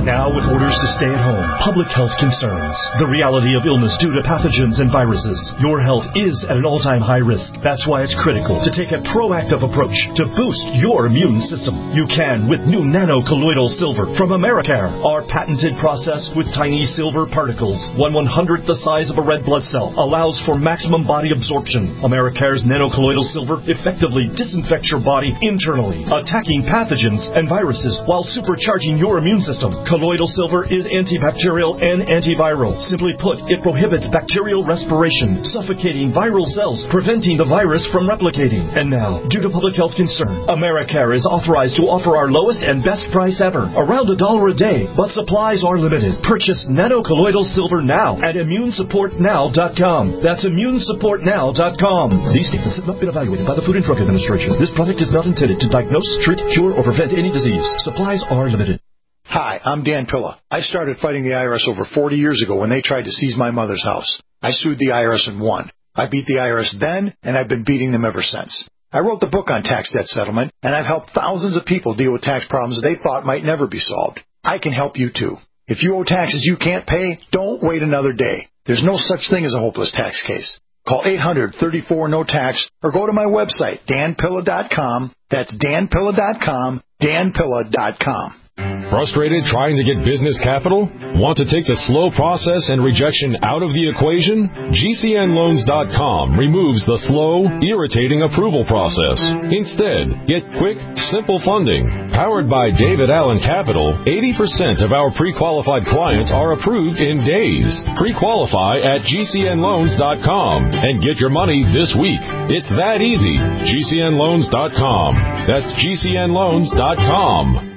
Now with orders to stay at home, public health concerns, the reality of illness due to pathogens and viruses, your health is at an all-time high risk. That's why it's critical to take a proactive approach to boost your immune system. You can with new nano-colloidal silver from Americare. Our patented process with tiny silver particles, 1/100th the size of a red blood cell, allows for maximum body absorption. Americare's nano-colloidal silver effectively disinfects your body internally, attacking pathogens and viruses while supercharging your immune system. Colloidal silver is antibacterial and antiviral. Simply put, it prohibits bacterial respiration, suffocating viral cells, preventing the virus from replicating. And now, due to public health concern, Americare is authorized to offer our lowest and best price ever, around $1 a day, but supplies are limited. Purchase nano-colloidal silver now at immunesupportnow.com. That's immunesupportnow.com. These statements have not been evaluated by the Food and Drug Administration. This product is not intended to diagnose, treat, cure, or prevent any disease. Supplies are limited. Hi, I'm Dan Pilla. I started fighting the IRS over 40 years ago when they tried to seize my mother's house. I sued the IRS and won. I beat the IRS then, and I've been beating them ever since. I wrote the book on tax debt settlement, and I've helped thousands of people deal with tax problems they thought might never be solved. I can help you too. If you owe taxes you can't pay, don't wait another day. There's no such thing as a hopeless tax case. Call 800-34-NO-TAX or go to my website, danpilla.com. That's danpilla.com, danpilla.com. Frustrated trying to get business capital? Want to take the slow process and rejection out of the equation? GCNloans.com removes the slow, irritating approval process. Instead, get quick, simple funding. Powered by David Allen Capital, 80% of our pre-qualified clients are approved in days. Pre-qualify at GCNloans.com and get your money this week. It's that easy. GCNloans.com. That's GCNloans.com.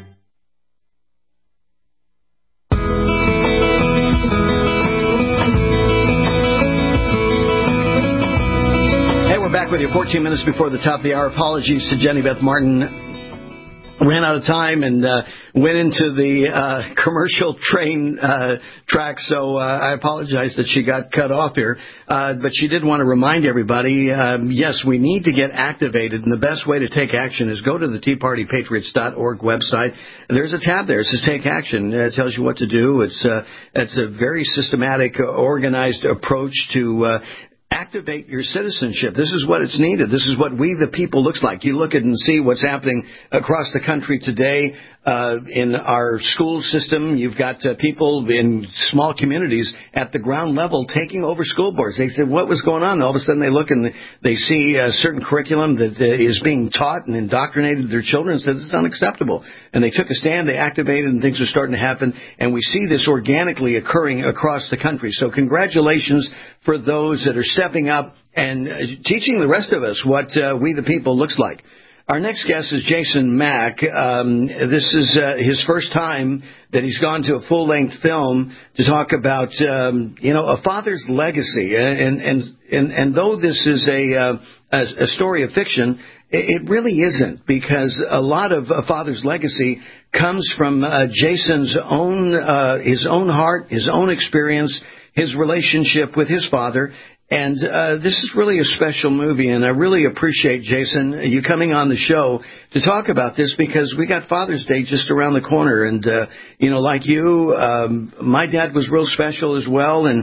Back with you 14 minutes before the top of the hour. Apologies to Jenny Beth Martin. Ran out of time and went into the commercial train track, so I apologize that she got cut off here. But she did want to remind everybody, yes, we need to get activated, and the best way to take action is go to the TeaPartyPatriots.org website. There's a tab there. It says Take Action. It tells you what to do. It's a very systematic, organized approach to activate your citizenship. This is what it's needed. This is what we the people looks like. You look at and see what's happening across the country today in our school system. You've got people in small communities at the ground level taking over school boards. They said, what was going on? All of a sudden they look and they see a certain curriculum that is being taught and indoctrinated their children and said, this is unacceptable. And they took a stand, they activated, and things are starting to happen. And we see this organically occurring across the country. So congratulations for those that are stepping up and teaching the rest of us what we the people looks like. Our next guest is Jason Mack. This is his first time that he's gone to a full-length film to talk about, a father's legacy. And though this is a story of fiction, it really isn't, because a lot of a father's legacy comes from Jason's his own heart, his own experience, his relationship with his father. And this is really a special movie, and I really appreciate, Jason, you coming on the show to talk about this, because we got Father's Day just around the corner. And, like you, my dad was real special as well. And,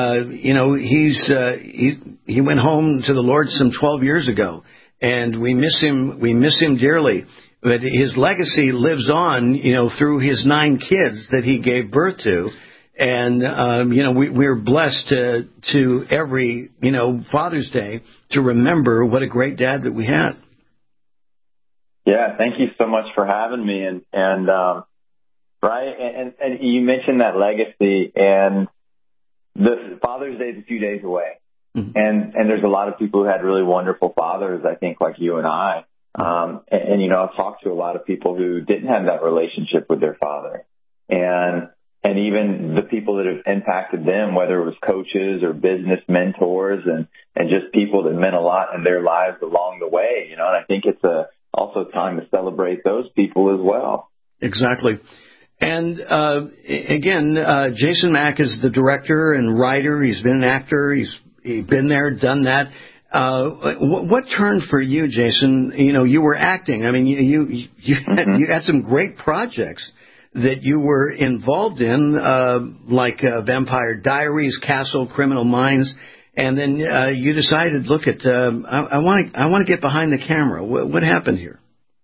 he went home to the Lord some 12 years ago, and we miss him dearly. But his legacy lives on, through his 9 kids that he gave birth to. And, we're blessed to every, Father's Day to remember what a great dad that we had. Yeah, thank you so much for having me. And right. And you mentioned that legacy, and the Father's Day is a few days away. Mm-hmm. And there's a lot of people who had really wonderful fathers, I think, like you and I. I've talked to a lot of people who didn't have that relationship with their father. And even the people that have impacted them, whether it was coaches or business mentors and just people that meant a lot in their lives along the way, and I think it's also time to celebrate those people as well. Exactly. And, again, Jason Mack is the director and writer. He's been an actor. He's been there, done that. What turned for you, Jason? You were acting. I mean, you had some great projects that you were involved in, like Vampire Diaries, Castle, Criminal Minds, and then you decided, look, I want to get behind the camera. What happened here?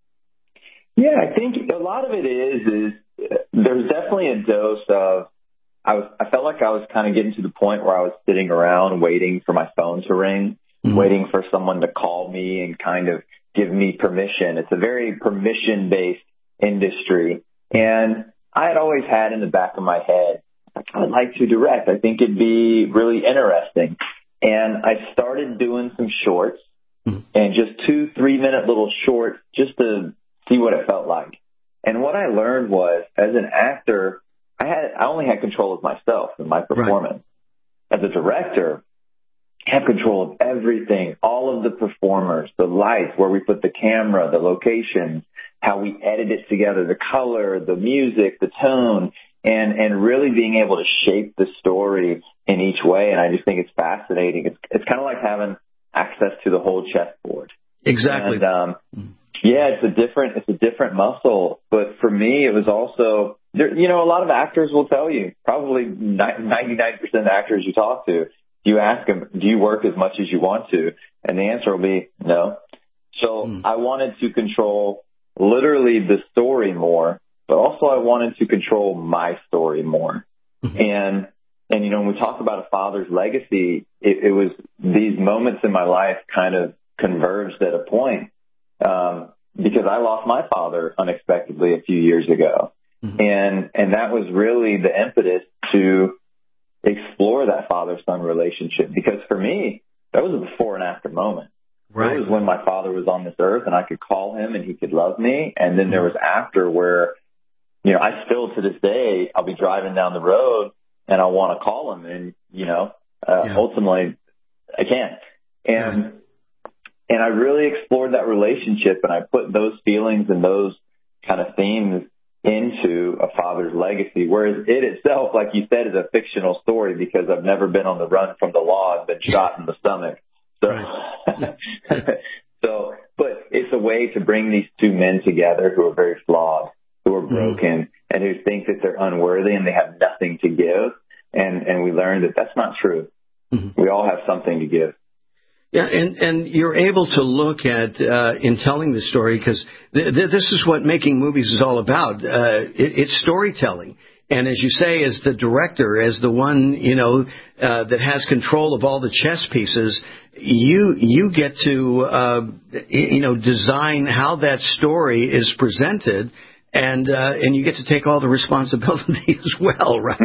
Yeah, I think a lot of it is there's definitely a dose of I felt like I was kind of getting to the point where I was sitting around waiting for my phone to ring, waiting for someone to call me and kind of give me permission. It's a very permission-based industry. And I had always had in the back of my head, I would like to direct. I think it'd be really interesting. And I started doing some shorts and just 2-3-minute little shorts just to see what it felt like. And what I learned was, as an actor, I only had control of myself and my performance. Right. As a director, I have control of everything, all of the performers, the lights, where we put the camera, the locations, how we edit it together, the color, the music, the tone, and really being able to shape the story in each way. And I just think it's fascinating. It's kind of like having access to the whole chessboard. Exactly. And, yeah, it's a different muscle. But for me, it was also, a lot of actors will tell you, probably 99% of actors you talk to, you ask them, do you work as much as you want to? And the answer will be no. So I wanted to control literally the story more, but also I wanted to control my story more. And when we talk about a father's legacy, it was these moments in my life kind of converged at a point, because I lost my father unexpectedly a few years ago. And that was really the impetus to explore that father-son relationship, because for me, that was a before and after moment. Right. It was when my father was on this earth and I could call him and he could love me. And then there was after where, I still to this day, I'll be driving down the road and I want to call him and, ultimately I can't. And I really explored that relationship and I put those feelings and those kind of themes into a father's legacy, whereas it itself, like you said, is a fictional story because I've never been on the run from the law and been shot in the stomach. So, but it's a way to bring these two men together who are very flawed, who are broken, and who think that they're unworthy and they have nothing to give. And we learned that that's not true. We all have something to give. Yeah, and you're able to look at, in telling the story, because this is what making movies is all about. It's storytelling. And as you say, as the director, as the one, that has control of all the chess pieces, you get to, design how that story is presented, and you get to take all the responsibility as well, right?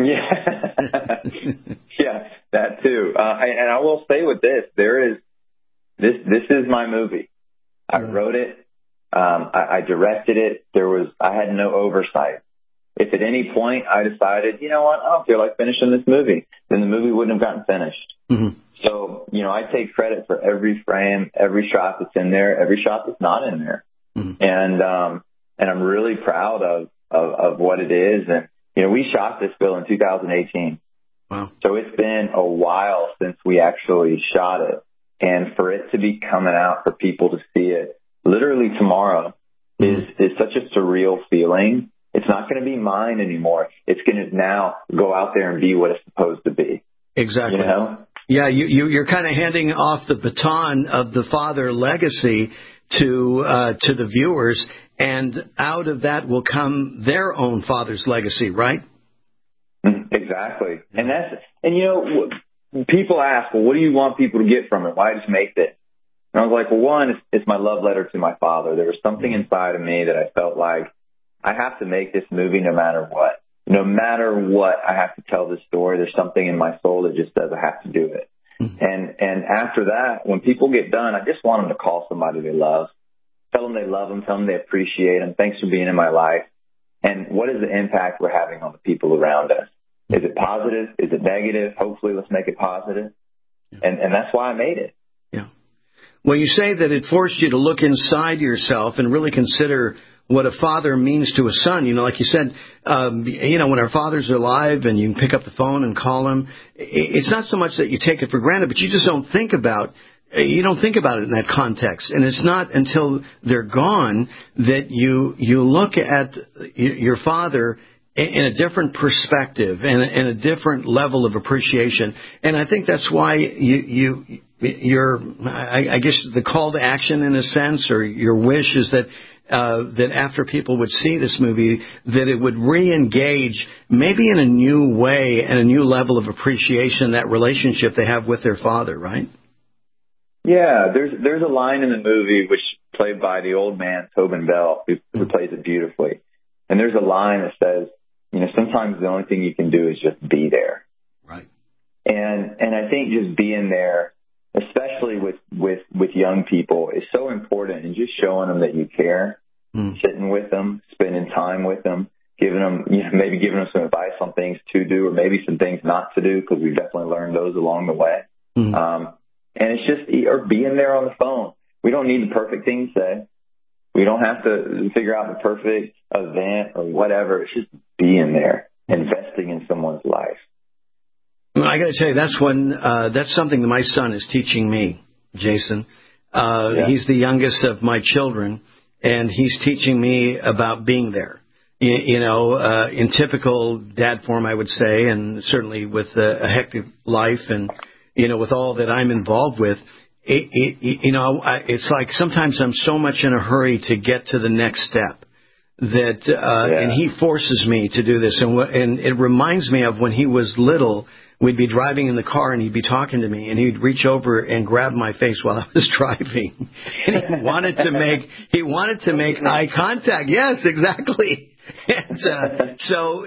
Yeah, that too. And I will say with this, this is my movie. I wrote it. I directed it. I had no oversight. If at any point I decided, I don't feel like finishing this movie, then the movie wouldn't have gotten finished. So, I take credit for every frame, every shot that's in there, every shot that's not in there. And I'm really proud of what it is. And, we shot this, Bill, in 2018. Wow. So it's been a while since we actually shot it. And for it to be coming out for people to see it literally tomorrow is such a surreal feeling. It's not going to be mine anymore. It's going to now go out there and be what it's supposed to be. Exactly. Yeah, you're kind of handing off the baton of the father legacy to the viewers, and out of that will come their own father's legacy, right? Exactly. People ask, well, what do you want people to get from it? Why just make this? And I was like, well, one, it's my love letter to my father. There was something inside of me that I felt like I have to make this movie no matter what. No matter what, I have to tell this story. There's something in my soul that just says I have to do it. And after that, when people get done, I just want them to call somebody they love. Tell them they love them. Tell them they appreciate them. Thanks for being in my life. And what is the impact we're having on the people around us? Is it positive? Is it negative? Hopefully, let's make it positive. And that's why I made it. Yeah. Well, you say that it forced you to look inside yourself and really consider what a father means to a son. Like you said, when our fathers are alive and you can pick up the phone and call them, it's not so much that you take it for granted, but you just don't think about it in that context. And it's not until they're gone that you look at your father in a different perspective and a different level of appreciation. And I think that's why I guess the call to action in a sense, or your wish, is that that after people would see this movie, that it would re-engage maybe in a new way and a new level of appreciation, that relationship they have with their father, right? Yeah, there's a line in the movie which played by the old man, Tobin Bell, who plays it beautifully. And there's a line that says, sometimes the only thing you can do is just be there. Right. And I think just being there, especially with young people, is so important, and just showing them that you care, sitting with them, spending time with them, giving them, maybe giving them some advice on things to do, or maybe some things not to do, because we've definitely learned those along the way. And it's just, or being there on the phone. We don't need the perfect thing to say. We don't have to figure out the perfect event or whatever. It's just being there, investing in someone's life. Well, I got to tell you, that's something that my son is teaching me, Jason. He's the youngest of my children, and he's teaching me about being there. In typical dad form, I would say, and certainly with a hectic life and, with all that I'm involved with, it's like sometimes I'm so much in a hurry to get to the next step that, and he forces me to do this. And it reminds me of when he was little. We'd be driving in the car, and he'd be talking to me, and he'd reach over and grab my face while I was driving. And he wanted to make eye contact. Yes, exactly. And so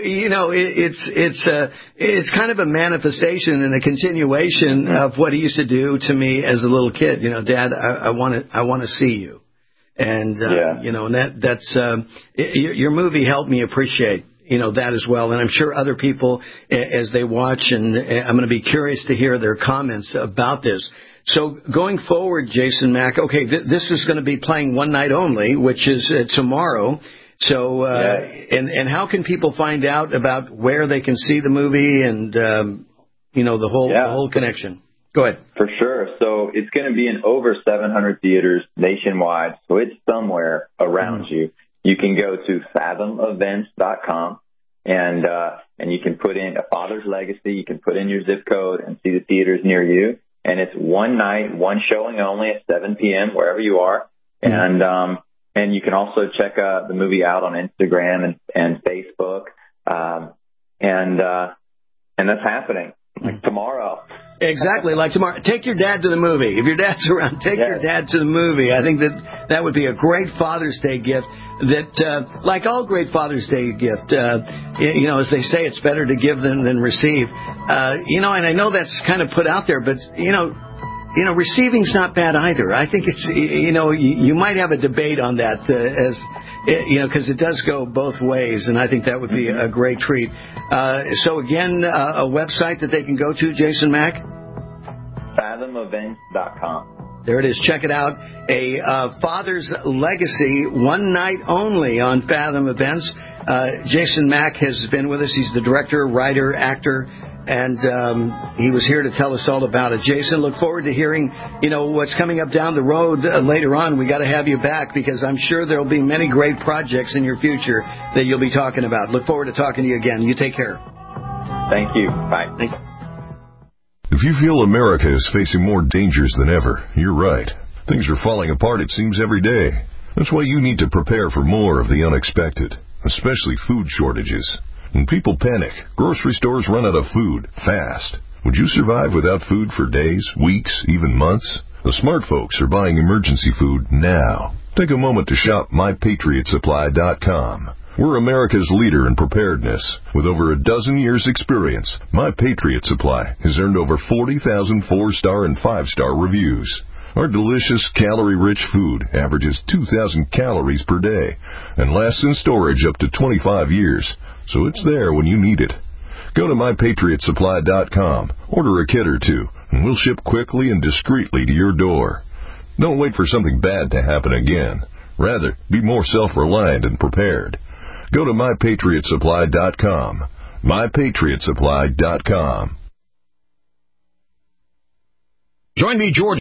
it's kind of a manifestation and a continuation of what he used to do to me as a little kid. Dad, I want to see you. And and that's your movie helped me appreciate that as well. And I'm sure other people, as they watch, and I'm going to be curious to hear their comments about this. So going forward, Jason Mack, okay, this is going to be playing one night only, which is tomorrow. So, and how can people find out about where they can see the movie and, the whole connection? Go ahead. For sure. So it's going to be in over 700 theaters nationwide. So it's somewhere around you. You can go to fathomevents.com and you can put in A Father's Legacy. You can put in your zip code and see the theaters near you. And it's one night, one showing only at 7 p.m. wherever you are. And you can also check the movie out on Instagram and Facebook. And that's happening tomorrow. Exactly, like tomorrow. Take your dad to the movie. If your dad's around, take your dad to the movie. I think that would be a great Father's Day gift. That, like all great Father's Day gift, as they say, it's better to give than receive. And I know that's kind of put out there, but receiving's not bad either. I think it's, you might have a debate on that because it does go both ways, and I think that would be a great treat. So again, a website that they can go to, Jason Mack? fathomevents.com. There it is. Check it out. A Father's Legacy, one night only on Fathom Events. Jason Mack has been with us. He's the director, writer, actor, and he was here to tell us all about it. Jason, look forward to hearing, what's coming up down the road later on. We got to have you back because I'm sure there'll be many great projects in your future that you'll be talking about. Look forward to talking to you again. You take care. Thank you. Bye. Thank you. If you feel America is facing more dangers than ever, you're right. Things are falling apart, it seems, every day. That's why you need to prepare for more of the unexpected, especially food shortages. When people panic, grocery stores run out of food fast. Would you survive without food for days, weeks, even months? The smart folks are buying emergency food now. Take a moment to shop MyPatriotSupply.com. We're America's leader in preparedness. With over a dozen years' experience, My Patriot Supply has earned over 40,000 4-star and 5-star reviews. Our delicious, calorie-rich food averages 2,000 calories per day and lasts in storage up to 25 years, so it's there when you need it. Go to MyPatriotSupply.com, order a kit or two, and we'll ship quickly and discreetly to your door. Don't wait for something bad to happen again. Rather, be more self-reliant and prepared. Go to MyPatriotSupply.com. MyPatriotSupply.com. Join me, George.